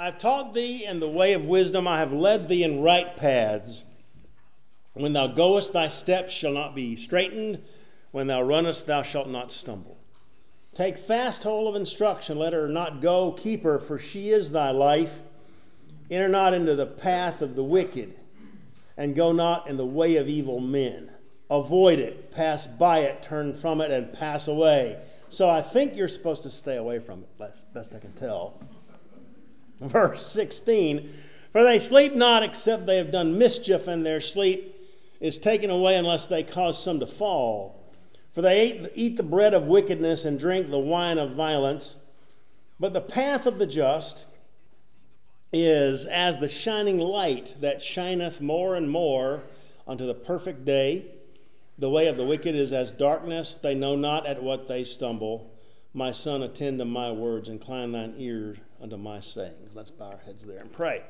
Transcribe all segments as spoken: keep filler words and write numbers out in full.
I have taught thee in the way of wisdom, I have led thee in right paths. When thou goest, thy steps shall not be straitened. When thou runnest, thou shalt not stumble. Take fast hold of instruction, let her not go. Keep her, for she is thy life. Enter not into the path of the wicked, and go not in the way of evil men. Avoid it, pass by it, turn from it, and pass away. So I think you're supposed to stay away from it, best, best I can tell. Verse sixteen, for they sleep not except they have done mischief, and their sleep is taken away unless they cause some to fall. For they eat, eat the bread of wickedness and drink the wine of violence. But the path of the just is as the shining light that shineth more and more unto the perfect day. The way of the wicked is as darkness, they know not at what they stumble. My son, attend to my words, incline thine ear unto my sayings. Let's bow our heads there and pray.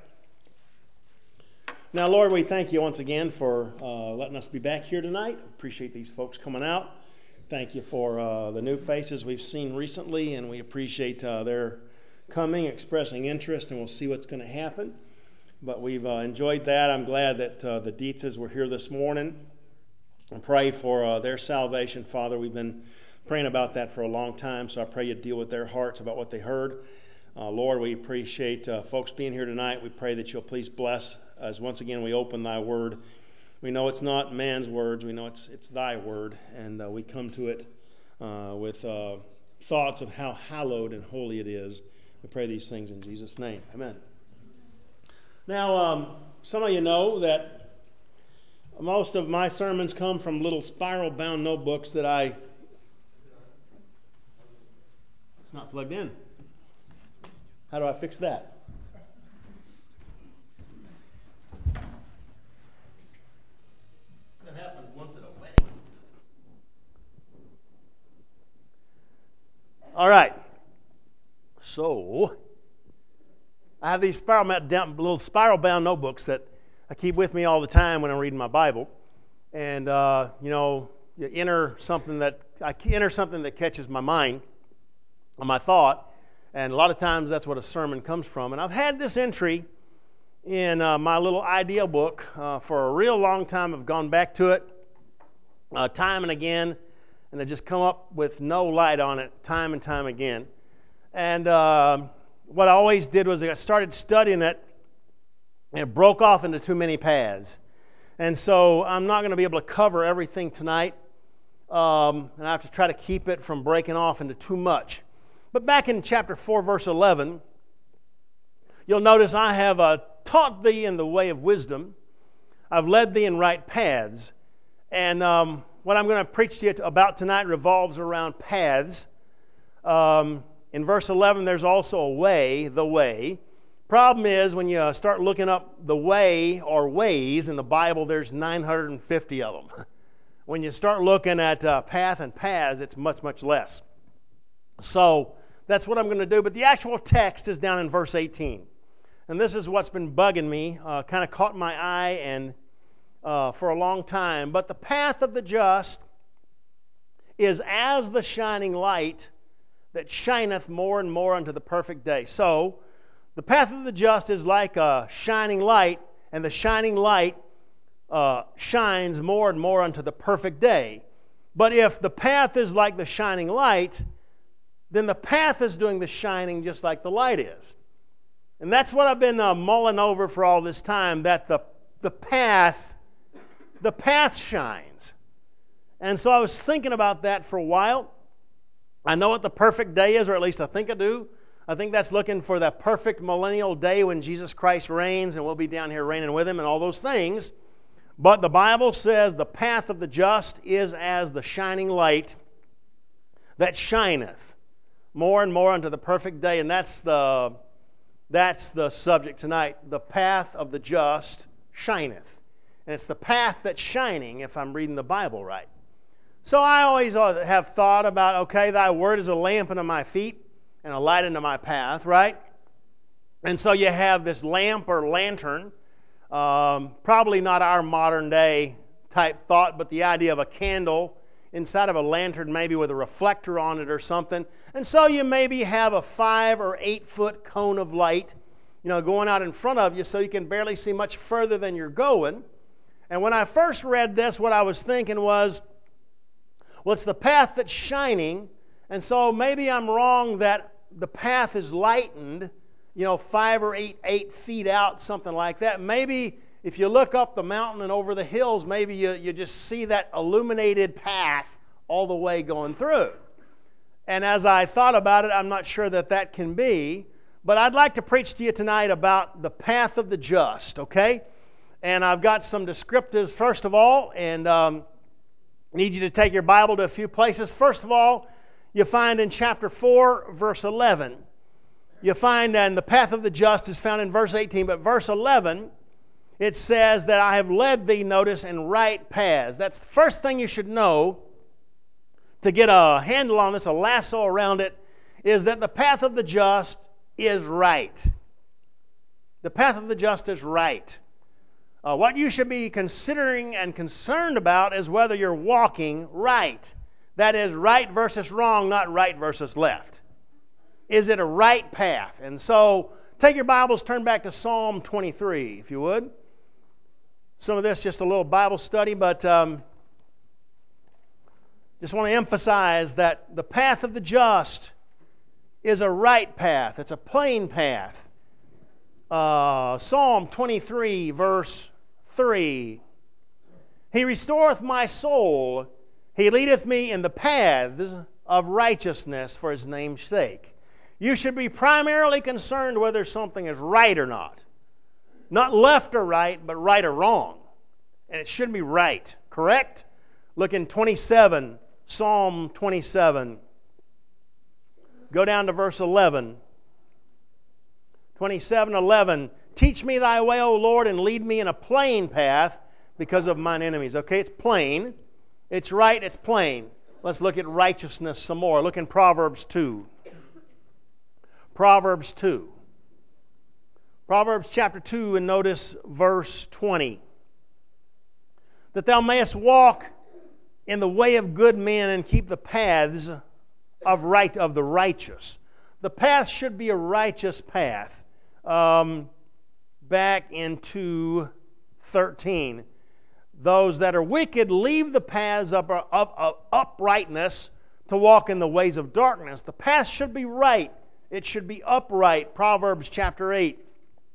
Now, Lord, we thank you once again for uh, letting us be back here tonight. Appreciate these folks coming out. Thank you for uh, the new faces we've seen recently, and we appreciate uh, their coming, expressing interest, and we'll see what's going to happen. But we've uh, enjoyed that. I'm glad that uh, the Dietzes were here this morning and pray for uh, their salvation, Father. We've been praying about that for a long time, so I pray you deal with their hearts about what they heard. Uh, Lord, we appreciate uh, folks being here tonight. We pray that you'll please bless as once again we open thy word. We know it's not man's words. We know it's it's thy word, and uh, we come to it uh, with uh, thoughts of how hallowed and holy it is. We pray these things in Jesus' name. Amen. Now, um, some of you know that most of my sermons come from little spiral-bound notebooks that I... It's not plugged in. How do I fix that? That happens once at a wedding. All right. So, I have these spiral down, little spiral-bound notebooks that I keep with me all the time when I'm reading my Bible. And, uh, you know, you enter something that, I enter something that catches my mind, or my thought, and a lot of times that's what a sermon comes from. And I've had this entry in uh, my little idea book uh, for a real long time. I've gone back to it uh, time and again, and I just come up with no light on it time and time again. And uh, what I always did was I started studying it, and it broke off into too many paths. And so I'm not going to be able to cover everything tonight, um, and I have to try to keep it from breaking off into too much. But back in chapter four, verse eleven, you'll notice I have uh, taught thee in the way of wisdom. I've led thee in right paths. And um, what I'm going to preach to you about tonight revolves around paths. Um, in verse eleven, there's also a way, the way. Problem is, when you start looking up the way or ways in the Bible, there's nine hundred fifty of them. When you start looking at uh, path and paths, it's much, much less. So that's what I'm going to do. But the actual text is down in verse eighteen. And this is what's been bugging me, uh, kind of caught my eye and uh, for a long time. But the path of the just is as the shining light that shineth more and more unto the perfect day. So the path of the just is like a shining light, and the shining light uh, shines more and more unto the perfect day. But if the path is like the shining light, then the path is doing the shining just like the light is. And that's what I've been uh, mulling over for all this time, that the, the path, the path shines. And so I was thinking about that for a while. I know what the perfect day is, or at least I think I do. I think that's looking for that perfect millennial day when Jesus Christ reigns and we'll be down here reigning with Him and all those things. But the Bible says the path of the just is as the shining light that shineth more and more unto the perfect day. And that's the, that's the subject tonight. The path of the just shineth. And it's the path that's shining if I'm reading the Bible right. So I always have thought about, okay, thy word is a lamp unto my feet and a light unto my path, right? And so you have this lamp or lantern, um, probably not our modern day type thought, but the idea of a candle inside of a lantern, maybe with a reflector on it or something. And so you maybe have a five or eight foot cone of light you know, going out in front of you so you can barely see much further than you're going. And when I first read this, what I was thinking was, well, it's the path that's shining, and so maybe I'm wrong that the path is lightened, you know, five or eight, eight feet out, something like that. Maybe if you look up the mountain and over the hills, maybe you, you just see that illuminated path all the way going through. And as I thought about it, I'm not sure that that can be, but I'd like to preach to you tonight about the path of the just, okay? And I've got some descriptives first of all, and um, need you to take your Bible to a few places. First of all, you find in chapter four, verse eleven. You find, and the path of the just is found in verse eighteen, but verse eleven, it says that I have led thee, notice, in right paths. That's the first thing you should know to get a handle on this, a lasso around it, is that the path of the just is right. The path of the just is right. Uh, what you should be considering and concerned about is whether you're walking right. That is, right versus wrong, not right versus left. Is it a right path? And so, take your Bibles, turn back to Psalm twenty-three, if you would. Some of this just a little Bible study, but um, just want to emphasize that the path of the just is a right path. It's a plain path. Uh, Psalm twenty-three, verse three. He restoreth my soul. He leadeth me in the paths of righteousness for His name's sake. You should be primarily concerned whether something is right or not. Not left or right, but right or wrong. And it should be right, correct? Look in twenty-seven, Psalm twenty-seven. Go down to verse eleven. twenty-seven eleven. Teach me thy way, O Lord, and lead me in a plain path because of mine enemies. Okay, it's plain. It's right, it's plain. Let's look at righteousness some more. Look in Proverbs two. Proverbs two. Proverbs chapter two, and notice verse twenty. That thou mayest walk in the way of good men and keep the paths of right of the righteous. The path should be a righteous path. Um, back into thirteen. Those that are wicked leave the paths of, of, of uprightness to walk in the ways of darkness. The path should be right. It should be upright. Proverbs chapter eight.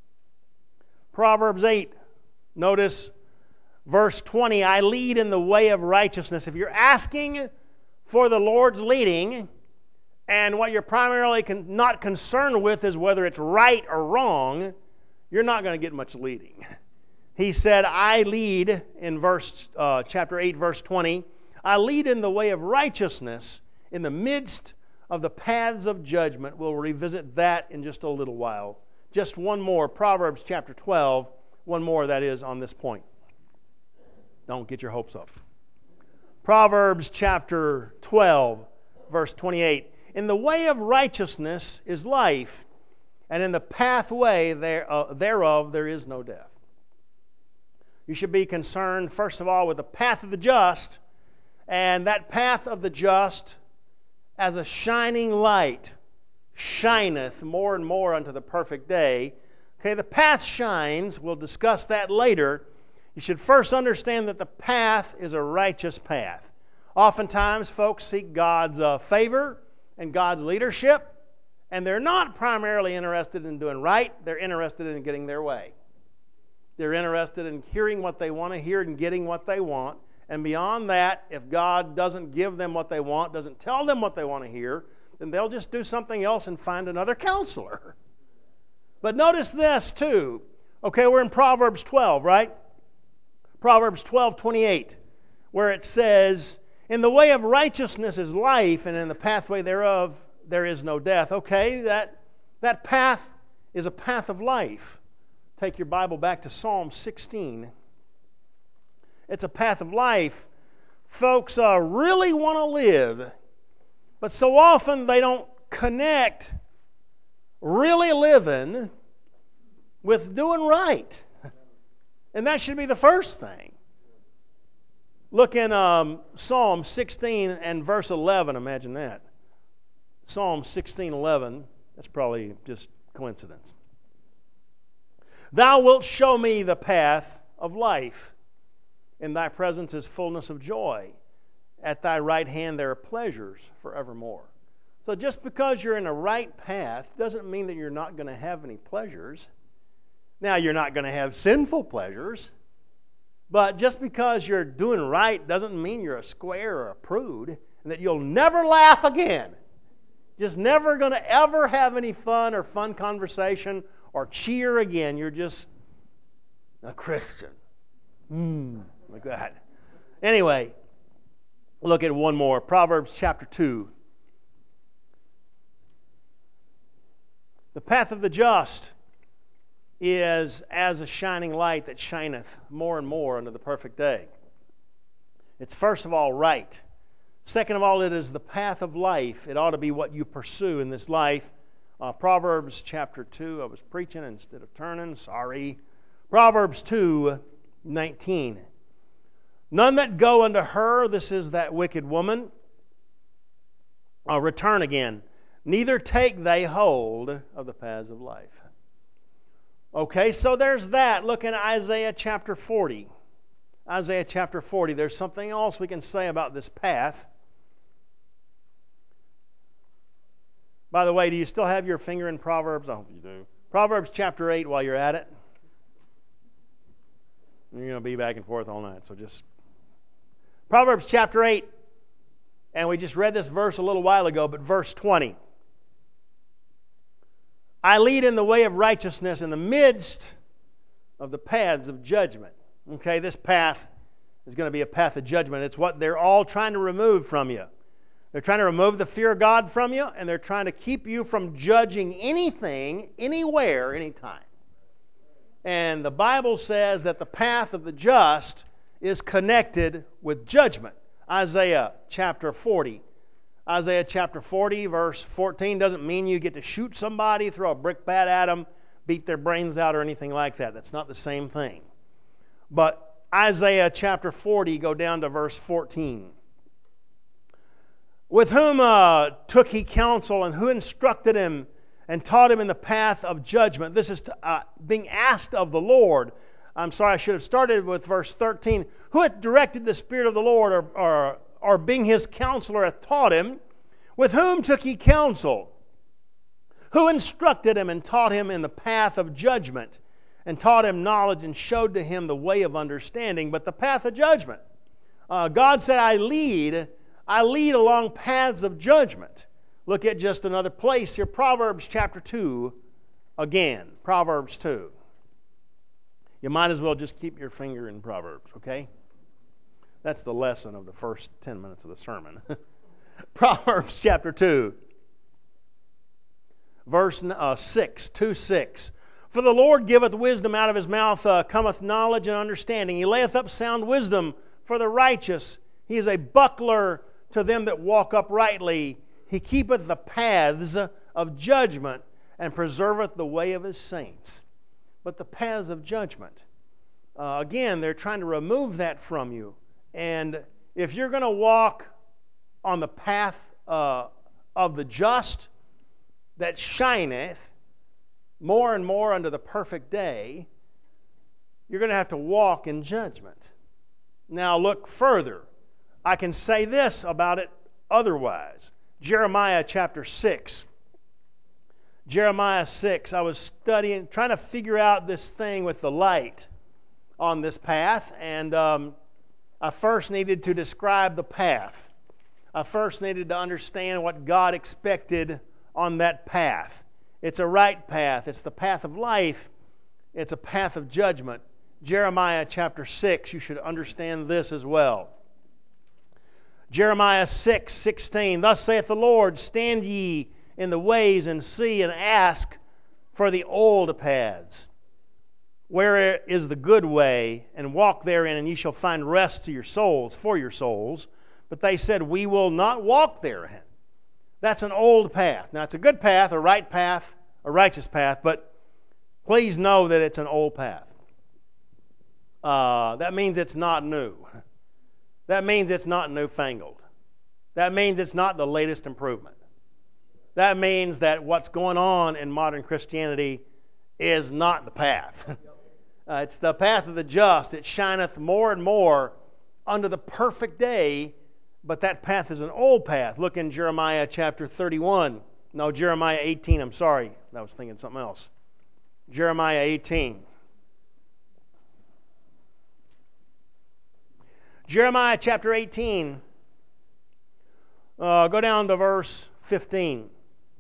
Proverbs eight. Notice verse twenty. I lead in the way of righteousness. If you're asking for the Lord's leading, and what you're primarily con- not concerned with is whether it's right or wrong, you're not going to get much leading. He said, I lead, in verse uh, chapter eight, verse twenty, I lead in the way of righteousness in the midst of the paths of judgment. We'll revisit that in just a little while. Just one more, Proverbs chapter twelve, one more that is on this point. Don't get your hopes up. Proverbs chapter twelve, verse twenty-eight. In the way of righteousness is life, and in the pathway there, uh, thereof there is no death. You should be concerned, first of all, with the path of the just, and that path of the just as a shining light shineth more and more unto the perfect day. Okay, the path shines. We'll discuss that later. You should first understand that the path is a righteous path. Oftentimes, folks seek God's uh, favor and God's leadership, and they're not primarily interested in doing right. They're interested in getting their way. They're interested in hearing what they want to hear and getting what they want. And beyond that, if God doesn't give them what they want, doesn't tell them what they want to hear, then they'll just do something else and find another counselor. But notice this too. Okay, we're in Proverbs twelve, right? Proverbs twelve twenty-eight, where it says, in the way of righteousness is life, and in the pathway thereof there is no death. Okay, that, that path is a path of life. Take your Bible back to Psalm sixteen. It's a path of life. Folks uh, really want to live, but so often they don't connect really living with doing right. And that should be the first thing. Look in um, Psalm sixteen and verse eleven. Imagine that. Psalm sixteen eleven. That's probably just coincidence. Thou wilt show me the path of life. In thy presence is fullness of joy. At thy right hand there are pleasures forevermore. So just because you're in a right path doesn't mean that you're not going to have any pleasures. Now, you're not going to have sinful pleasures. But just because you're doing right doesn't mean you're a square or a prude and that you'll never laugh again. Just never going to ever have any fun or fun conversation or cheer again. You're just a Christian. Mm, like that. Anyway, look at one more. Proverbs chapter two. The path of the just is as a shining light that shineth more and more unto the perfect day. It's first of all right. Second of all, it is the path of life. It ought to be what you pursue in this life. Uh, Proverbs chapter two, I was preaching instead of turning, sorry. Proverbs two nineteen. None that go unto her, this is that wicked woman, uh, return again. Neither take they hold of the paths of life. Okay, so there's that. Look in Isaiah chapter forty. Isaiah chapter forty. There's something else we can say about this path. By the way, do you still have your finger in Proverbs? I hope you do. Proverbs chapter eight while you're at it. You're going to be back and forth all night, so just... Proverbs chapter eight. And we just read this verse a little while ago, but verse twenty. I lead in the way of righteousness in the midst of the paths of judgment. Okay, this path is going to be a path of judgment. It's what they're all trying to remove from you. They're trying to remove the fear of God from you, and they're trying to keep you from judging anything, anywhere, anytime. And the Bible says that the path of the just is connected with judgment. Isaiah chapter forty. Isaiah chapter forty, verse fourteen, doesn't mean you get to shoot somebody, throw a brickbat at them, beat their brains out, or anything like that. That's not the same thing. But Isaiah chapter forty, go down to verse fourteen. With whom uh, took he counsel, and who instructed him and taught him in the path of judgment? This is to, uh, being asked of the Lord. I'm sorry, I should have started with verse thirteen. Who hath directed the Spirit of the Lord, or, or, or being his counselor hath taught him? With whom took he counsel? Who instructed him and taught him in the path of judgment, and taught him knowledge and showed to him the way of understanding? But the path of judgment. Uh, God said, I lead, I lead along paths of judgment. Look at just another place here, Proverbs chapter two again. Proverbs two. You might as well just keep your finger in Proverbs, okay? That's the lesson of the first ten minutes of the sermon. Proverbs chapter two, verse uh, six, two six. For the Lord giveth wisdom, out of his mouth uh, cometh knowledge and understanding. He layeth up sound wisdom for the righteous. He is a buckler to them that walk uprightly. He keepeth the paths of judgment, and preserveth the way of his saints. But the paths of judgment, uh, again, they're trying to remove that from you. And if you're going to walk on the path uh, of the just that shineth more and more unto the perfect day, you're going to have to walk in judgment. Now look further. I can say this about it otherwise. Jeremiah chapter six. Jeremiah six. I was studying, trying to figure out this thing with the light on this path, and um, I first needed to describe the path. I first needed to understand what God expected on that path. It's a right path. It's the path of life. It's a path of judgment. Jeremiah chapter six, you should understand this as well. Jeremiah six sixteen. Thus saith the Lord, stand ye in the ways and see, and ask for the old paths, where is the good way, and walk therein, and ye shall find rest to your souls, for your souls. But they said, we will not walk therein. That's an old path. Now, it's a good path, a right path, a righteous path, but please know that it's an old path. Uh, that means it's not new. That means it's not newfangled. That means it's not the latest improvement. That means that what's going on in modern Christianity is not the path. uh, it's the path of the just. It shineth more and more unto the perfect day, but that path is an old path. Look in Jeremiah chapter thirty-one. No, Jeremiah eighteen, I'm sorry. I was thinking something else. Jeremiah eighteen. Jeremiah chapter eighteen. Uh, go down to verse fifteen.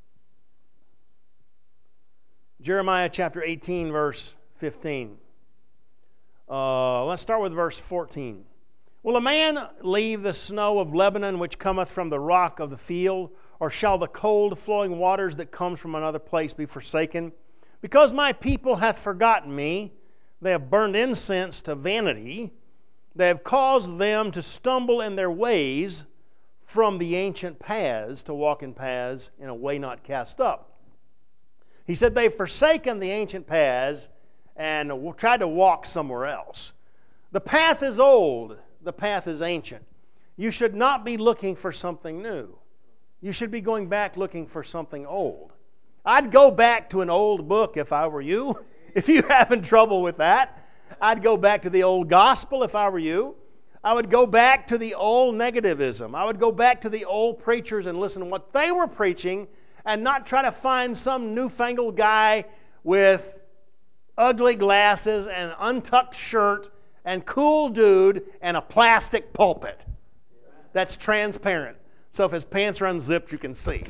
Jeremiah chapter eighteen, verse fifteen. Uh, let's start with verse fourteen. Will a man leave the snow of Lebanon which cometh from the rock of the field? Or shall the cold flowing waters that comes from another place be forsaken? Because my people hath forgotten me, they have burned incense to vanity, they have caused them to stumble in their ways from the ancient paths to walk in paths in a way not cast up. He said they've forsaken the ancient paths and tried to walk somewhere else. The path is old, the path is ancient. You should not be looking for something new. You should be going back looking for something old. I'd go back to an old book if I were you. If you're having trouble with that, I'd go back to the old gospel if I were you. I would go back to the old negativism. I would go back to the old preachers and listen to what they were preaching and not try to find some newfangled guy with ugly glasses and an untucked shirt and cool dude and a plastic pulpit that's transparent. So if his pants are unzipped, you can see.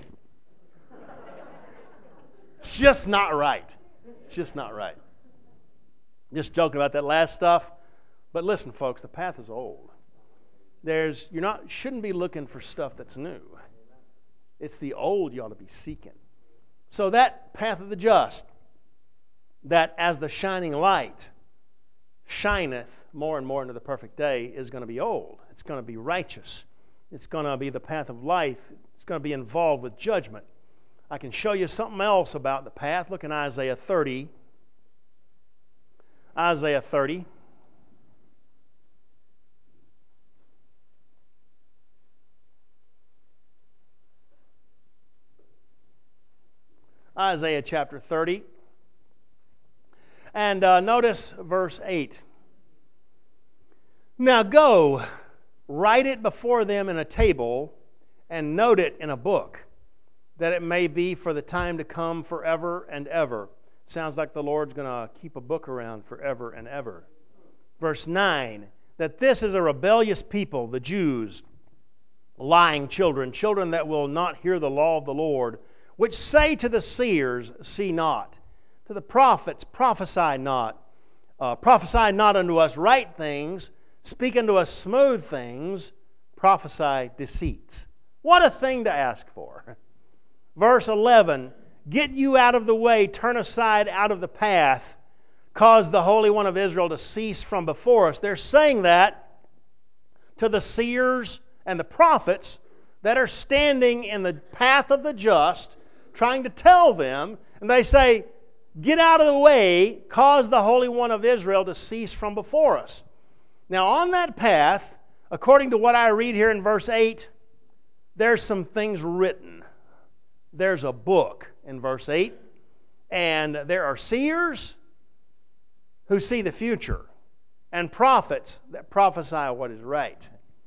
It's just not right. It's just not right. Just joking about that last stuff. But listen, folks, the path is old. There's you're not shouldn't be looking for stuff that's new. It's the old you ought to be seeking. So that path of the just, that as the shining light shineth more and more into the perfect day, is going to be old. It's going to be righteous. It's going to be the path of life. It's going to be involved with judgment. I can show you something else about the path. Look in Isaiah thirty. Isaiah thirty. Isaiah chapter thirty. And uh, notice verse eight. Now go, write it before them in a table, and note it in a book, that it may be for the time to come forever and ever. Sounds like the Lord's going to keep a book around forever and ever. Verse nine, that this is a rebellious people, the Jews, lying children, children that will not hear the law of the Lord, which say to the seers, see not, to the prophets, prophesy not, uh, prophesy not unto us right things, speak unto us smooth things, prophesy deceits. What a thing to ask for. Verse eleven, get you out of the way, turn aside out of the path, cause the Holy One of Israel to cease from before us. They're saying that to the seers and the prophets that are standing in the path of the just, trying to tell them, and they say, get out of the way, cause the Holy One of Israel to cease from before us. Now on that path, according to what I read here in verse eight, there's some things written. There's a book in verse eight, and there are seers who see the future, and prophets that prophesy what is right.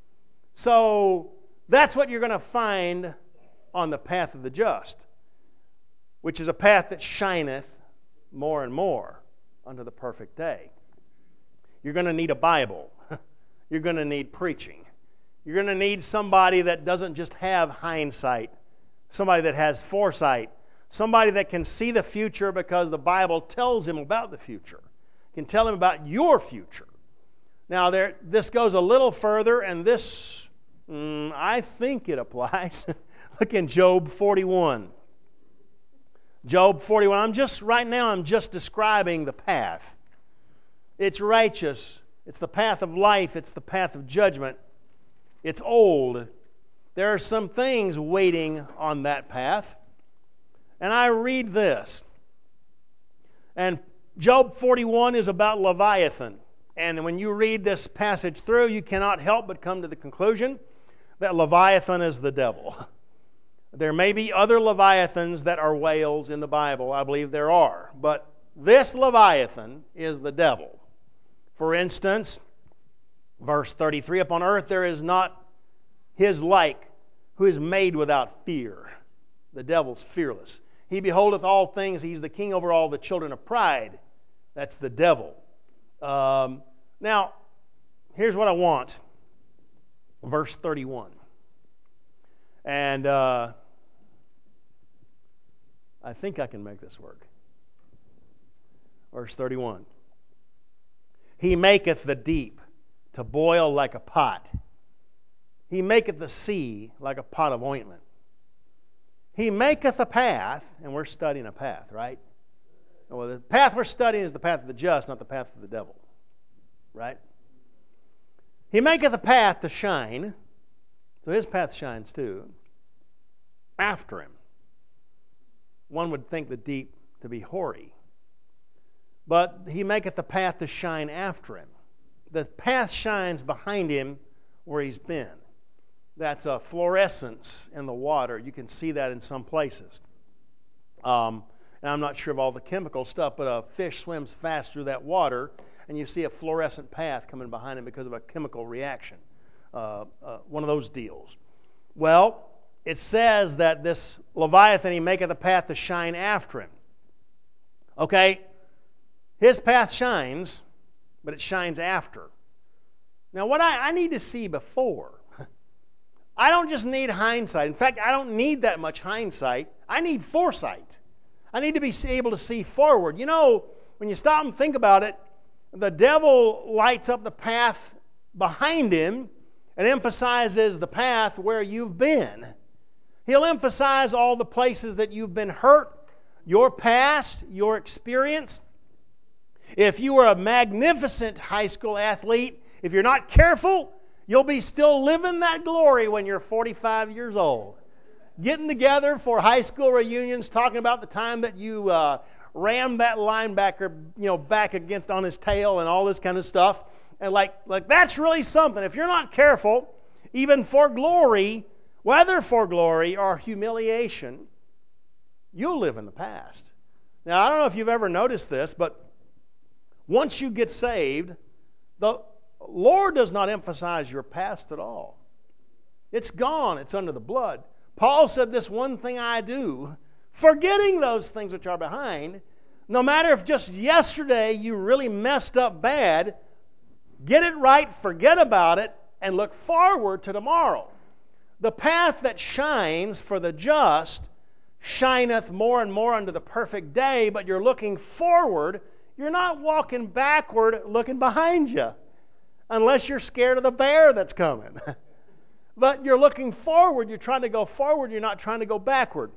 So that's what you're going to find on the path of the just, which is a path that shineth more and more unto the perfect day. You're going to need a Bible. You're going to need preaching. You're going to need somebody that doesn't just have hindsight, somebody that has foresight, somebody that can see the future because the Bible tells him about the future, can tell him about your future. Now, there, this goes a little further, and this, mm, I think it applies. Look in Job forty-one. Job forty-one. I'm just, right now, I'm just describing the path. It's righteous. It's the path of life. It's the path of judgment. It's old. There are some things waiting on that path. And I read this. And Job forty-one is about Leviathan. And when you read this passage through, you cannot help but come to the conclusion that Leviathan is the devil. There may be other Leviathans that are whales in the Bible. I believe there are. But this Leviathan is the devil. For instance, verse thirty-three, upon earth there is not his like who is made without fear. The devil's fearless. He beholdeth all things. He's the king over all the children of pride. That's the devil. Um, now, here's what I want. Verse thirty-one. And uh, I think I can make this work. Verse thirty-one. He maketh the deep to boil like a pot. He maketh the sea like a pot of ointment. He maketh a path, and we're studying a path, right? Well, the path we're studying is the path of the just, not the path of the devil, right? He maketh a path to shine, so his path shines too, after him. One would think the deep to be hoary, but he maketh the path to shine after him. The path shines behind him where he's been. That's a fluorescence in the water. You can see that in some places. Um, and I'm not sure of all the chemical stuff, but a fish swims fast through that water, and you see a fluorescent path coming behind him because of a chemical reaction. Uh, uh, one of those deals. Well, it says that this Leviathan, he maketh a path to shine after him. Okay? His path shines, but it shines after. Now, what I, I need to see before, I don't just need hindsight. In fact, I don't need that much hindsight. I need foresight. I need to be able to see forward. You know, when you stop and think about it, the devil lights up the path behind him and emphasizes the path where you've been. He'll emphasize all the places that you've been hurt, your past, your experience. If you were a magnificent high school athlete, if you're not careful, you'll be still living that glory when you're forty-five years old. Getting together for high school reunions, talking about the time that you uh, rammed that linebacker, you know, back against on his tail and all this kind of stuff. And like, like that's really something. If you're not careful, even for glory, whether for glory or humiliation, you'll live in the past. Now, I don't know if you've ever noticed this, but once you get saved, the Lord does not emphasize your past at all. It's gone. It's under the blood. Paul said, this one thing I do, forgetting those things which are behind, no matter if just yesterday you really messed up bad, get it right, forget about it, and look forward to tomorrow. The path that shines for the just shineth more and more unto the perfect day, but you're looking forward. You're not walking backward looking behind you, unless you're scared of the bear that's coming. But you're looking forward. You're trying to go forward. You're not trying to go backward.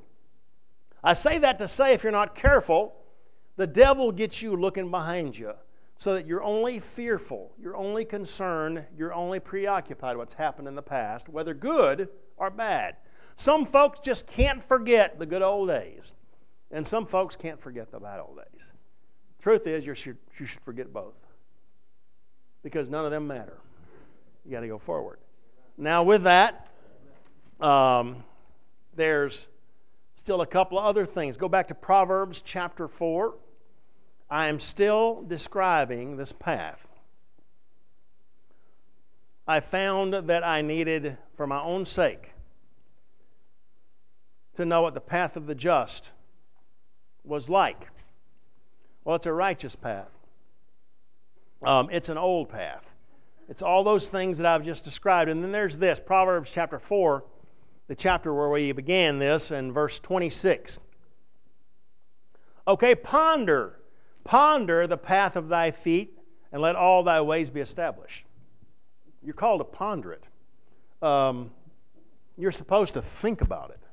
I say that to say if you're not careful, the devil gets you looking behind you so that you're only fearful, you're only concerned, you're only preoccupied with what's happened in the past, whether good or bad. Some folks just can't forget the good old days, and some folks can't forget the bad old days. Truth is, you should, you should forget both, because none of them matter. You got to go forward. Now, with that, um, there's still a couple of other things. Go back to Proverbs chapter four. I am still describing this path. I found that I needed, for my own sake, to know what the path of the just was like. Well, it's a righteous path. Um, it's an old path. It's all those things that I've just described. And then there's this, Proverbs chapter four, the chapter where we began this, and verse twenty-six. Okay, ponder, ponder the path of thy feet, and let all thy ways be established. You're called to ponder it. Um, you're supposed to think about it.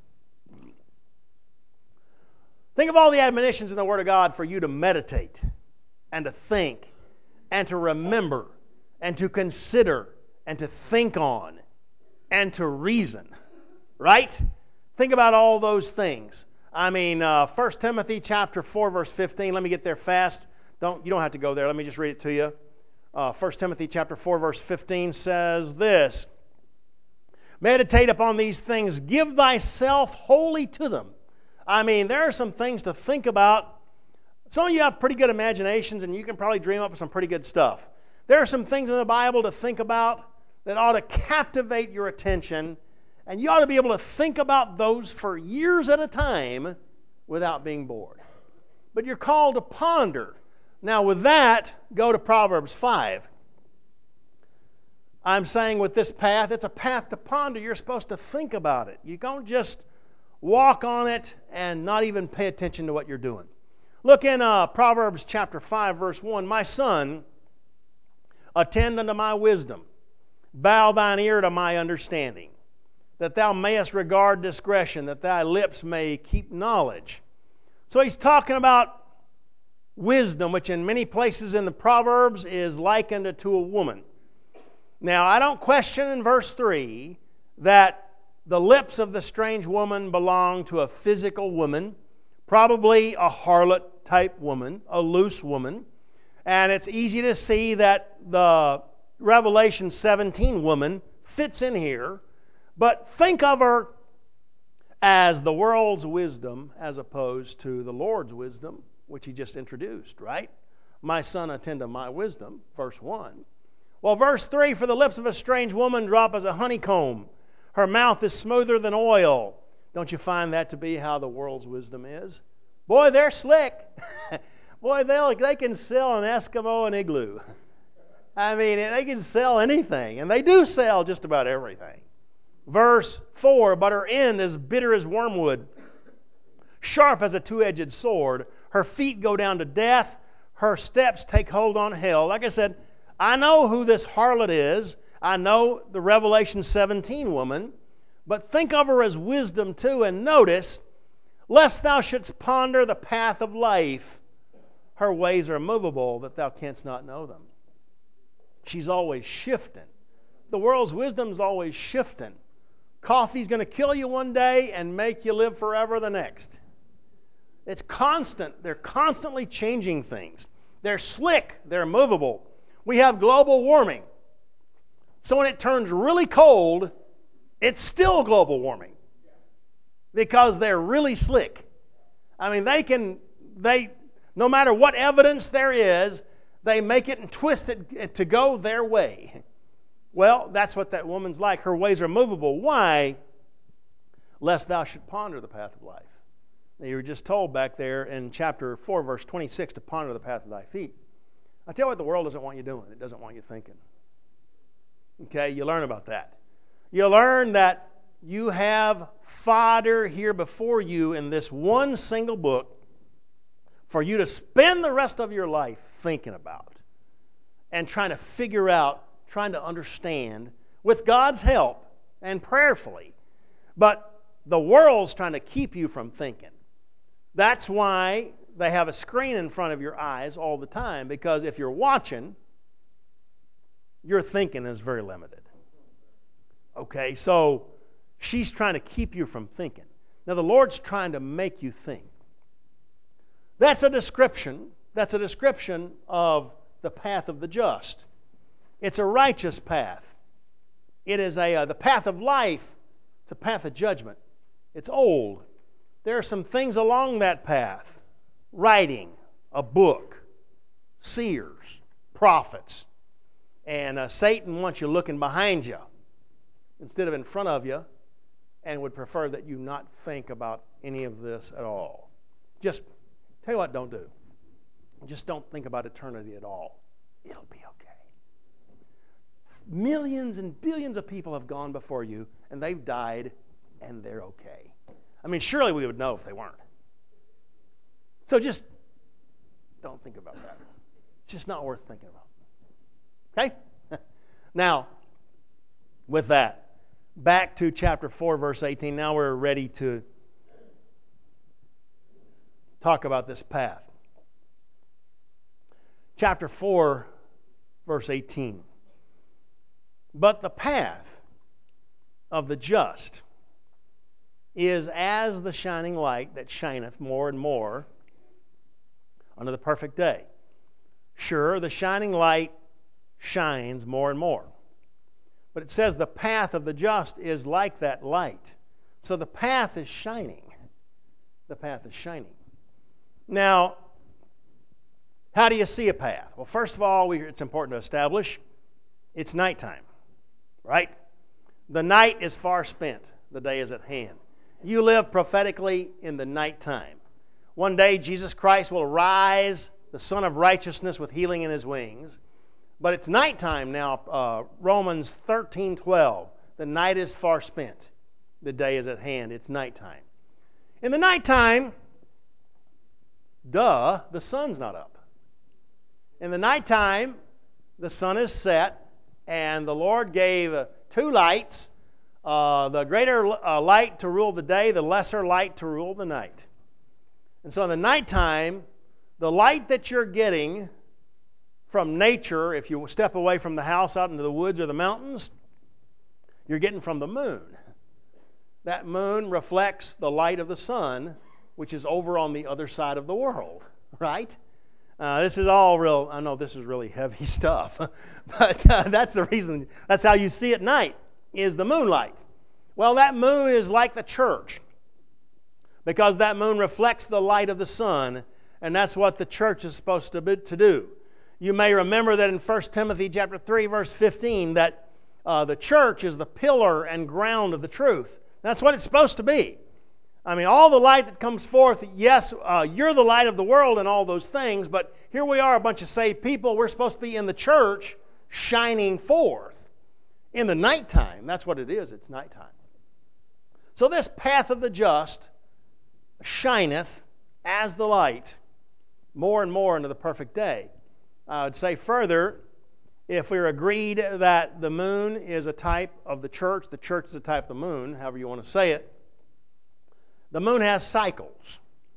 Think of all the admonitions in the Word of God for you to meditate, and to think, and to remember, and to consider, and to think on, and to reason. Right? Think about all those things. I mean, uh, First Timothy chapter four, verse fifteen. Let me get there fast. Don't you don't have to go there. Let me just read it to you. Uh, First Timothy chapter four, verse fifteen says this: meditate upon these things, give thyself wholly to them. I mean, there are some things to think about Some of you have pretty good imaginations, and you can probably dream up some pretty good stuff. There are some things in the Bible to think about that ought to captivate your attention, and you ought to be able to think about those for years at a time without being bored. But you're called to ponder. Now with that, go to Proverbs five. I'm saying with this path, it's a path to ponder. You're supposed to think about it. You don't just walk on it and not even pay attention to what you're doing. Look in uh, Proverbs chapter five, verse one. My son, attend unto my wisdom. Bow thine ear to my understanding, that thou mayest regard discretion, that thy lips may keep knowledge. So he's talking about wisdom, which in many places in the Proverbs is likened to a woman. Now, I don't question in verse three that the lips of the strange woman belong to a physical woman, probably a harlot type woman, a loose woman. And it's easy to see that the Revelation seventeen woman fits in here. But think of her as the world's wisdom as opposed to the Lord's wisdom, which he just introduced, right? My son, attend to my wisdom, verse one. Well, verse three, for the lips of a strange woman drop as a honeycomb. Her mouth is smoother than oil. Don't you find that to be how the world's wisdom is? Boy, they're slick. Boy, they they can sell an Eskimo and igloo. I mean, they can sell anything, and they do sell just about everything. Verse four, but her end is bitter as wormwood, sharp as a two-edged sword. Her feet go down to death. Her steps take hold on hell. Like I said, I know who this harlot is. I know the Revelation seventeen woman. But think of her as wisdom too, and notice, lest thou shouldst ponder the path of life, her ways are movable, that thou canst not know them. She's always shifting. The world's wisdom is always shifting. Coffee's going to kill you one day and make you live forever the next. It's constant. They're constantly changing things. They're slick. They're movable. We have global warming. So when it turns really cold, it's still global warming because they're really slick. I mean, they can, they, no matter what evidence there is, they make it and twist it to go their way. Well, that's what that woman's like. Her ways are movable. Why? Lest thou should ponder the path of life. Now, you were just told back there in chapter four, verse twenty-six, to ponder the path of thy feet. I tell you what the world doesn't want you doing. It doesn't want you thinking. Okay, you learn about that. You learn that you have fodder here before you in this one single book for you to spend the rest of your life thinking about and trying to figure out, trying to understand with God's help and prayerfully. But the world's trying to keep you from thinking. That's why they have a screen in front of your eyes all the time, because if you're watching, your thinking is very limited. Okay, so she's trying to keep you from thinking. Now the Lord's trying to make you think. That's a description. That's a description of the path of the just. It's a righteous path. It is a uh, the path of life. It's a path of judgment. It's old. There are some things along that path. Writing, a book, seers, prophets. And uh, Satan wants you looking behind you instead of in front of you, and would prefer that you not think about any of this at all. Just tell you what, don't do. Just don't think about eternity at all. It'll be okay. Millions and billions of people have gone before you, and they've died, and they're okay. I mean, surely we would know if they weren't. So just don't think about that. It's just not worth thinking about. Okay? Now, with that, back to chapter four, verse eighteen. Now we're ready to talk about this path. Chapter four, verse eighteen. But the path of the just is as the shining light that shineth more and more unto the perfect day. Sure, the shining light shines more and more. But it says the path of the just is like that light. So the path is shining. The path is shining. Now, How do you see a path? Well, first of all, we, it's important to establish it's nighttime, right? The night is far spent. The day is at hand. You live prophetically in the nighttime. One day, Jesus Christ will rise, the Son of Righteousness, with healing in His wings. But it's nighttime now. Uh, Romans thirteen twelve. The night is far spent. The day is at hand. It's nighttime. In the nighttime, duh, the sun's not up. In the nighttime, the sun is set, and the Lord gave uh, two lights, uh, the greater uh, light to rule the day, the lesser light to rule the night. And so in the nighttime, the light that you're getting from nature, if you step away from the house out into the woods or the mountains, you're getting from the moon. That moon reflects the light of the sun, which is over on the other side of the world, right? Uh, this is all real, I know this is really heavy stuff, but uh, that's the reason, that's how you see at night, is the moonlight. Well, that moon is like the church, because that moon reflects the light of the sun, and that's what the church is supposed to, be, to do. You may remember that in First Timothy chapter three, verse fifteen, that uh, the church is the pillar and ground of the truth. That's what it's supposed to be. I mean, all the light that comes forth, yes, uh, you're the light of the world and all those things, but here we are, a bunch of saved people. We're supposed to be in the church shining forth in the nighttime. That's what it is. It's nighttime. So this path of the just shineth as the light more and more into the perfect day. I would say further, if we're agreed that the moon is a type of the church, the church is a type of the moon, however you want to say it, the moon has cycles.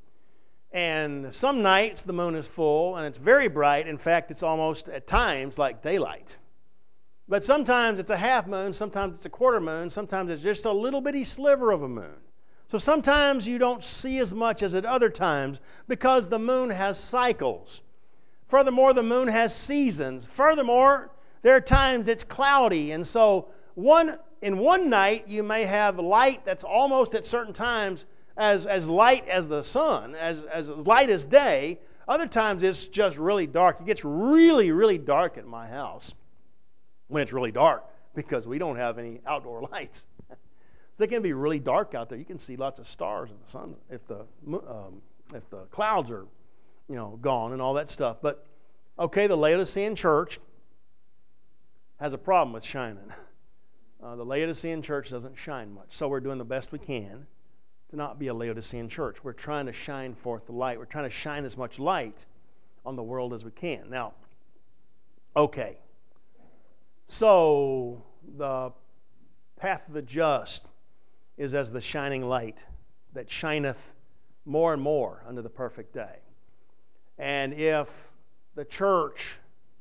And some nights the moon is full and it's very bright. In fact, it's almost at times like daylight. But sometimes it's a half moon, sometimes it's a quarter moon, sometimes it's just a little bitty sliver of a moon. So sometimes you don't see as much as at other times because the moon has cycles. Furthermore, the moon has seasons. Furthermore, there are times it's cloudy, and so one in one night you may have light that's almost at certain times as, as light as the sun, as, as light as day. Other times it's just really dark. It gets really, really dark at my house when it's really dark because we don't have any outdoor lights. So it can be really dark out there. You can see lots of stars in the sun if the um, if the clouds are, you know, gone and all that stuff. But okay, the Laodicean church has a problem with shining. Uh, the Laodicean church doesn't shine much, so we're doing the best we can to not be a Laodicean church. We're trying to shine forth the light. We're trying to shine as much light on the world as we can. Now, okay, so the path of the just is as the shining light that shineth more and more unto the perfect day. And if the church,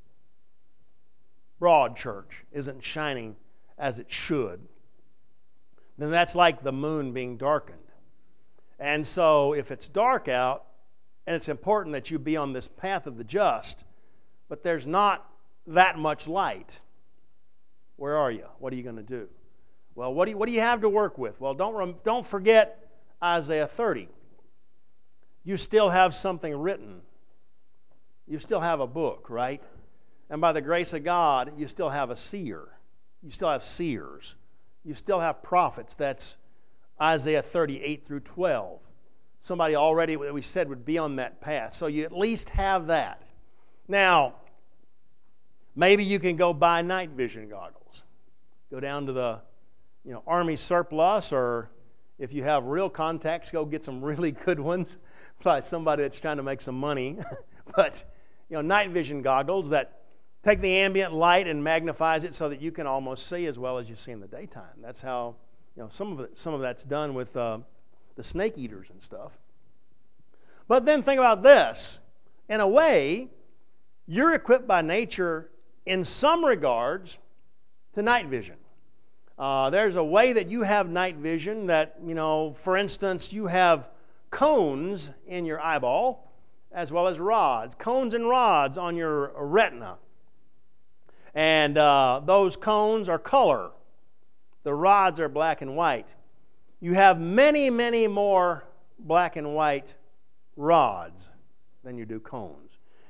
broad church, isn't shining as it should, then that's like the moon being darkened. And so if it's dark out, and it's important that you be on this path of the just, but there's not that much light, where are you? What are you going to do? Well, what do you, what do you have to work with? Well, don't, don't forget Isaiah thirty. You still have something written. You still have a book, right? And by the grace of God, you still have a seer. You still have seers. You still have prophets. That's Isaiah thirty-eight through twelve. Somebody already, we said, would be on that path. So you at least have that. Now, maybe you can go buy night vision goggles. Go down to the you know, Army surplus, or if you have real contacts, go get some really good ones. Probably somebody that's trying to make some money. But, you know, night vision goggles that take the ambient light and magnifies it so that you can almost see as well as you see in the daytime. That's how, you know, some of it, some of that's done with uh, the snake eaters and stuff. But then think about this. In a way, you're equipped by nature in some regards to night vision. Uh, there's a way that you have night vision that, you know, for instance, you have cones in your eyeball as well as rods. Cones and rods on your retina. And uh, those cones are color. The rods are black and white. You have many, many more black and white rods than you do cones.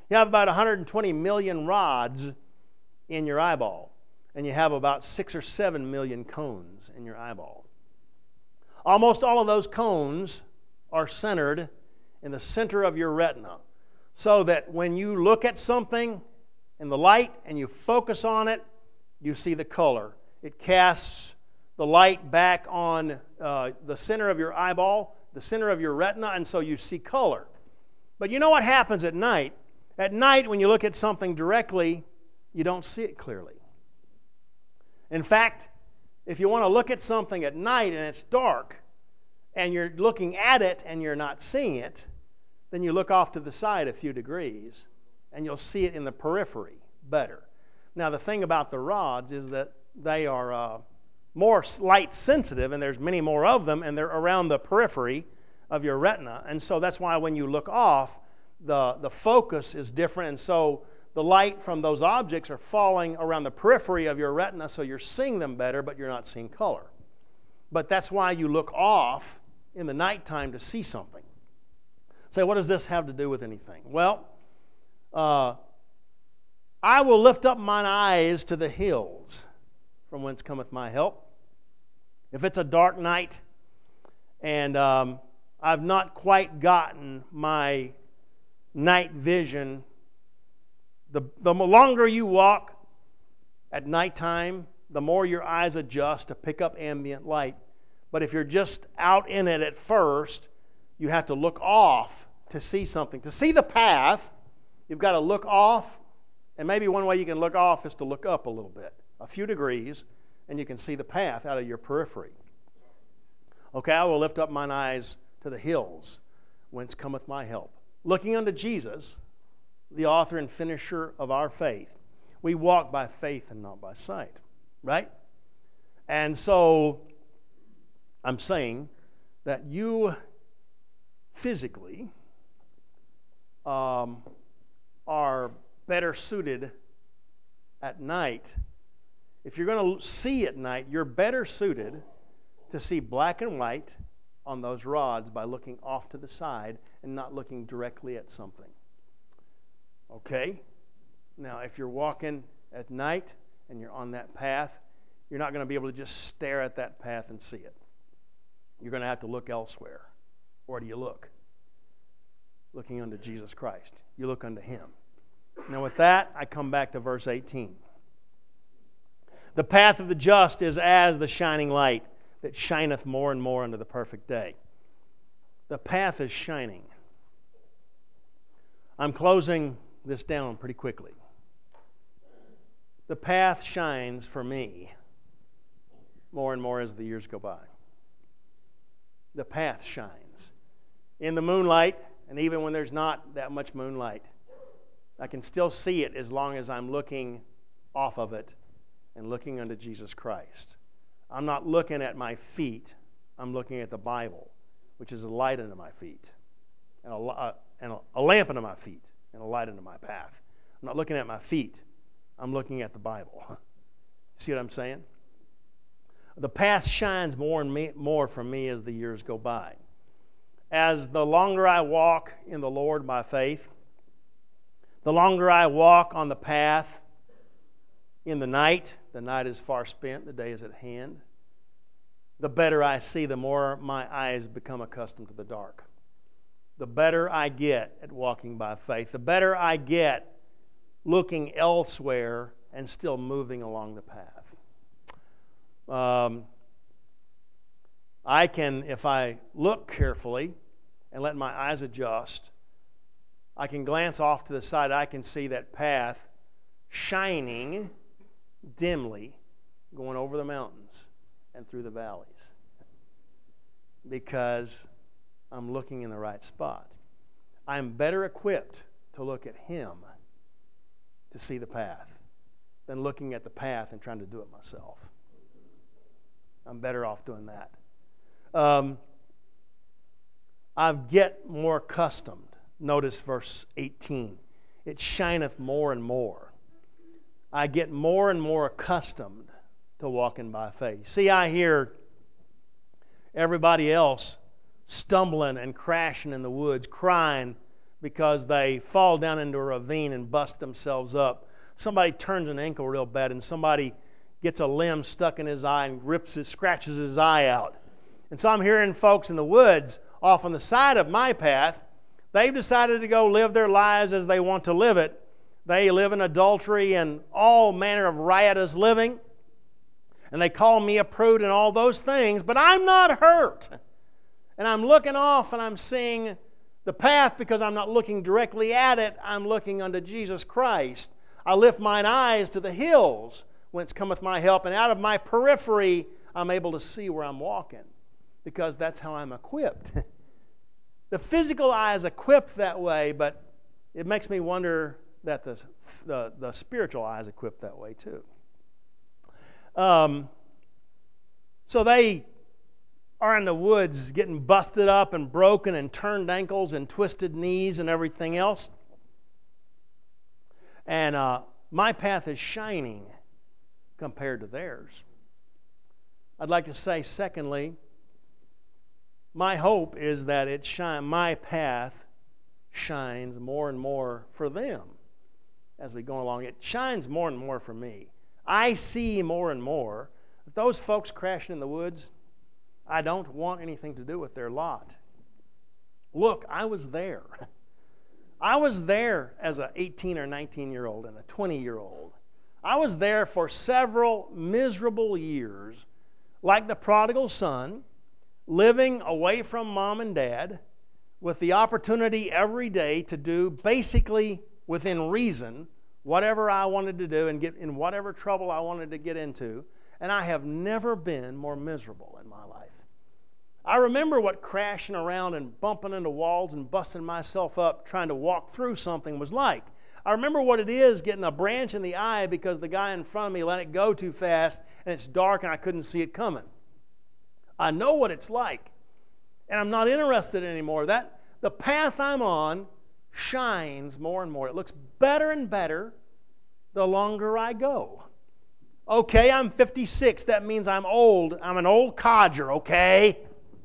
You have about one hundred twenty million rods in your eyeball, and you have about six or seven million cones in your eyeball. Almost all of those cones are centered in the center of your retina, so that when you look at something in the light and you focus on it, you see the color. It casts the light back on uh, the center of your eyeball, the center of your retina, and so you see color. But you know what happens at night? At night, when you look at something directly, you don't see it clearly. In fact, if you want to look at something at night and it's dark, and you're looking at it and you're not seeing it, then you look off to the side a few degrees, and you'll see it in the periphery better. Now, the thing about the rods is that they are uh, more light sensitive, and there's many more of them, and they're around the periphery of your retina. And so that's why when you look off, the, the focus is different, and so the light from those objects are falling around the periphery of your retina, so you're seeing them better, but you're not seeing color. But that's why you look off in the nighttime to see something. Say, what does this have to do with anything? Well, uh, I will lift up mine eyes to the hills, from whence cometh my help. If it's a dark night and um, I've not quite gotten my night vision, the, the longer you walk at nighttime, the more your eyes adjust to pick up ambient light. But if you're just out in it at first, you have to look off to see something. To see the path, you've got to look off, and maybe one way you can look off is to look up a little bit, a few degrees, and you can see the path out of your periphery. Okay, I will lift up mine eyes to the hills, whence cometh my help. Looking unto Jesus, the author and finisher of our faith. We walk by faith and not by sight, right? And so I'm saying that you physically um, are better suited at night. If you're going to see at night, you're better suited to see black and white on those rods by looking off to the side and not looking directly at something. Okay? Now, if you're walking at night and you're on that path, you're not going to be able to just stare at that path and see it. You're going to have to look elsewhere. Where do you look? Looking unto Jesus Christ. You look unto Him. Now with that, I come back to verse eighteen. The path of the just is as the shining light that shineth more and more unto the perfect day. The path is shining. I'm closing this down pretty quickly. The path shines for me more and more as the years go by. The path shines. In the moonlight, and even when there's not that much moonlight, I can still see it as long as I'm looking off of it and looking unto Jesus Christ. I'm not looking at my feet. I'm looking at the Bible, which is a light unto my feet, and a, uh, and a, a lamp unto my feet, and a light unto my path. I'm not looking at my feet. I'm looking at the Bible. See what I'm saying? The path shines more and me, more for me as the years go by. As the longer I walk in the Lord by faith, the longer I walk on the path in the night, the night is far spent, the day is at hand, the better I see, the more my eyes become accustomed to the dark. The better I get at walking by faith, the better I get looking elsewhere and still moving along the path. Um, I can, if I look carefully and let my eyes adjust, I can glance off to the side. I can see that path shining dimly going over the mountains and through the valleys because I'm looking in the right spot. I'm better equipped to look at Him to see the path than looking at the path and trying to do it myself. I'm better off doing that. Um, I get more accustomed. Notice verse eighteen. It shineth more and more. I get more and more accustomed to walking by faith. See, I hear everybody else stumbling and crashing in the woods, crying because they fall down into a ravine and bust themselves up. Somebody turns an ankle real bad, and somebody gets a limb stuck in his eye and rips it, scratches his eye out. And so I'm hearing folks in the woods off on the side of my path. They've decided to go live their lives as they want to live it. They live in adultery and all manner of riotous living. And they call me a prude and all those things, but I'm not hurt. And I'm looking off and I'm seeing the path because I'm not looking directly at it. I'm looking unto Jesus Christ. I lift mine eyes to the hills whence cometh my help, and out of my periphery I'm able to see where I'm walking because that's how I'm equipped. The physical eye is equipped that way, but it makes me wonder that the, the, the spiritual eye is equipped that way too. Um, so they are in the woods getting busted up and broken and turned ankles and twisted knees and everything else. And uh, my path is shining compared to theirs. I'd like to say, secondly, my hope is that it shine, my path shines more and more for them as we go along. It shines more and more for me. I see more and more that those folks crashing in the woods, I don't want anything to do with their lot. Look, I was there. I was there as an eighteen or nineteen year old and a twenty year old. I was there for several miserable years, like the prodigal son, living away from mom and dad, with the opportunity every day to do basically within reason whatever I wanted to do and get in whatever trouble I wanted to get into. And I have never been more miserable in my life. I remember what crashing around and bumping into walls and busting myself up trying to walk through something was like. I remember what it is getting a branch in the eye because the guy in front of me let it go too fast and it's dark and I couldn't see it coming. I know what it's like. And I'm not interested anymore. That the path I'm on shines more and more. It looks better and better the longer I go. Okay, I'm fifty-six. That means I'm old. I'm an old codger, okay?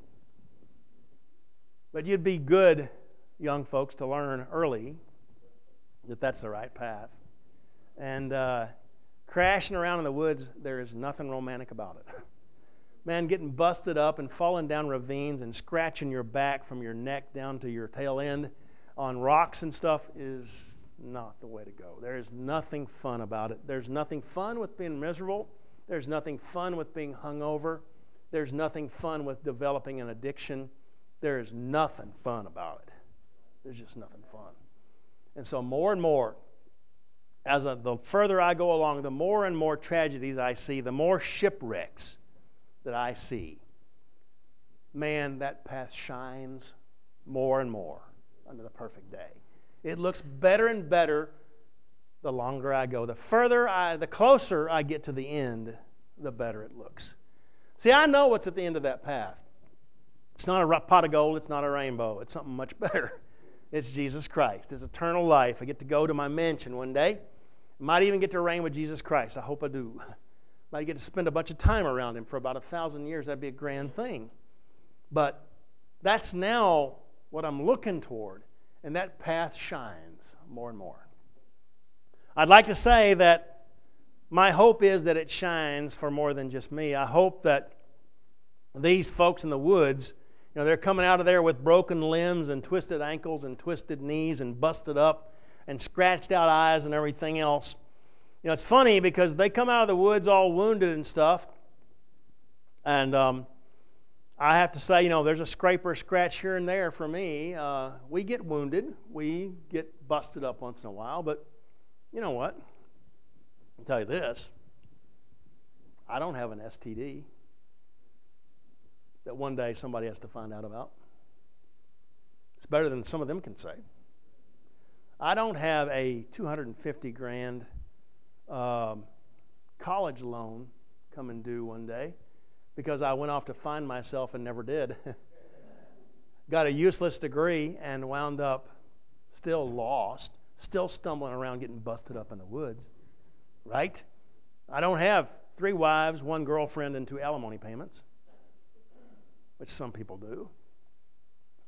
But you'd be good, young folks, to learn early that that's the right path. And uh, crashing around in the woods, there is nothing romantic about it. Man, getting busted up and falling down ravines and scratching your back from your neck down to your tail end on rocks and stuff is not the way to go. There is nothing fun about it. There's nothing fun with being miserable. There's nothing fun with being hungover. There's nothing fun with developing an addiction. There is nothing fun about it. There's just nothing fun. And so more and more, as a, the further I go along, the more and more tragedies I see, the more shipwrecks that I see. Man, that path shines more and more under the perfect day. It looks better and better the longer I go. The further I, the closer I get to the end, the better it looks. See, I know what's at the end of that path. It's not a pot of gold. It's not a rainbow. It's something much better. It's Jesus Christ. It's eternal life. I get to go to my mansion one day. I might even get to reign with Jesus Christ. I hope I do. I might get to spend a bunch of time around Him for about a thousand years. That'd be a grand thing. But that's now what I'm looking toward. And that path shines more and more. I'd like to say that my hope is that it shines for more than just me. I hope that these folks in the woods, you know, they're coming out of there with broken limbs and twisted ankles and twisted knees and busted up and scratched out eyes and everything else. You know, it's funny because they come out of the woods all wounded and stuff. And um, I have to say, you know, there's a scrape or scratch here and there for me. Uh, we get wounded. We get busted up once in a while. But you know what? I'll tell you this. I don't have an S T D that one day somebody has to find out about. It's better than some of them can say. I don't have a two hundred fifty grand um, college loan coming due one day because I went off to find myself and never did. Got a useless degree and wound up still lost, still stumbling around getting busted up in the woods. Right? I don't have three wives, one girlfriend, and two alimony payments, which some people do.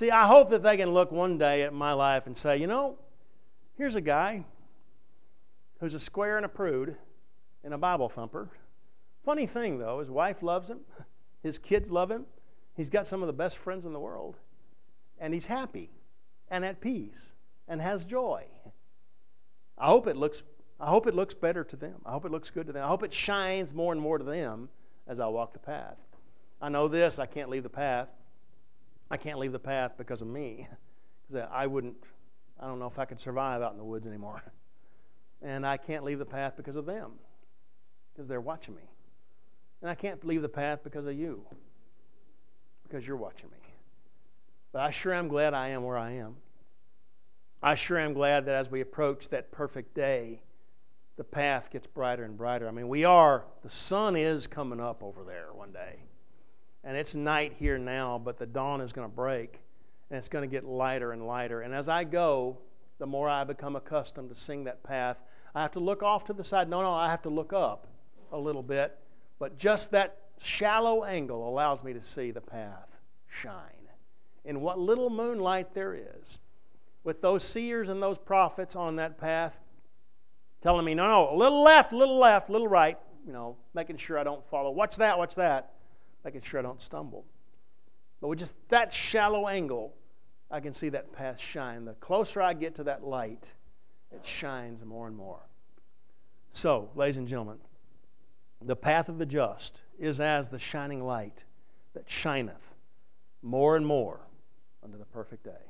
See, I hope that they can look one day at my life and say, you know, here's a guy who's a square and a prude and a Bible thumper. Funny thing, though, his wife loves him. His kids love him. He's got some of the best friends in the world. And he's happy and at peace and has joy. I hope it looks I hope it looks better to them. I hope it looks good to them. I hope it shines more and more to them as I walk the path. I know this, I can't leave the path. I can't leave the path because of me. Because I wouldn't, I don't know if I could survive out in the woods anymore. And I can't leave the path because of them. Because they're watching me. And I can't leave the path because of you. Because you're watching me. But I sure am glad I am where I am. I sure am glad that as we approach that perfect day, the path gets brighter and brighter. I mean, we are, the sun is coming up over there one day. And it's night here now, but the dawn is going to break. And it's going to get lighter and lighter. And as I go, the more I become accustomed to seeing that path, I have to look off to the side. No, no, I have to look up a little bit. But just that shallow angle allows me to see the path shine. In what little moonlight there is, with those seers and those prophets on that path telling me, no, no, a little left, a little left, a little right, you know, making sure I don't follow. Watch that, watch that, making sure I don't stumble. But with just that shallow angle, I can see that path shine. The closer I get to that light, it shines more and more. So, ladies and gentlemen, the path of the just is as the shining light that shineth more and more unto the perfect day.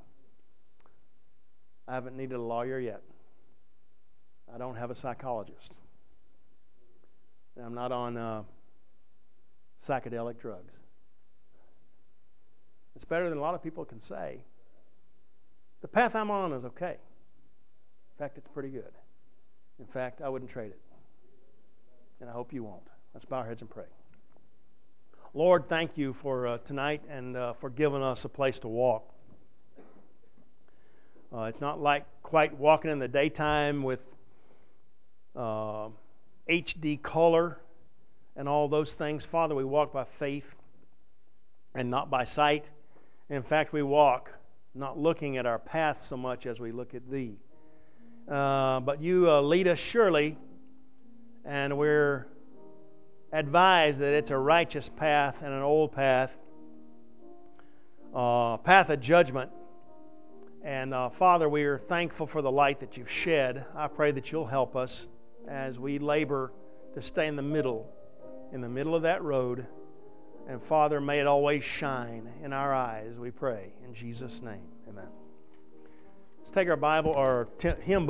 I haven't needed a lawyer yet. I don't have a psychologist. And I'm not on uh, psychedelic drugs. It's better than a lot of people can say. The path I'm on is okay. In fact, it's pretty good. In fact, I wouldn't trade it. And I hope you won't. Let's bow our heads and pray. Lord, thank you for uh, tonight and uh, for giving us a place to walk. Uh, it's not like quite walking in the daytime with uh, H D color and all those things. Father, we walk by faith and not by sight. In fact, we walk not looking at our path so much as we look at Thee. Uh, but You uh, lead us surely, and we're advised that it's a righteous path and an old path, uh, path of judgment. And uh, Father, we are thankful for the light that You've shed. I pray that You'll help us as we labor to stay in the middle, in the middle of that road. And Father, may it always shine in our eyes, we pray. In Jesus' name, amen. Let's take our Bible or t- hymn book.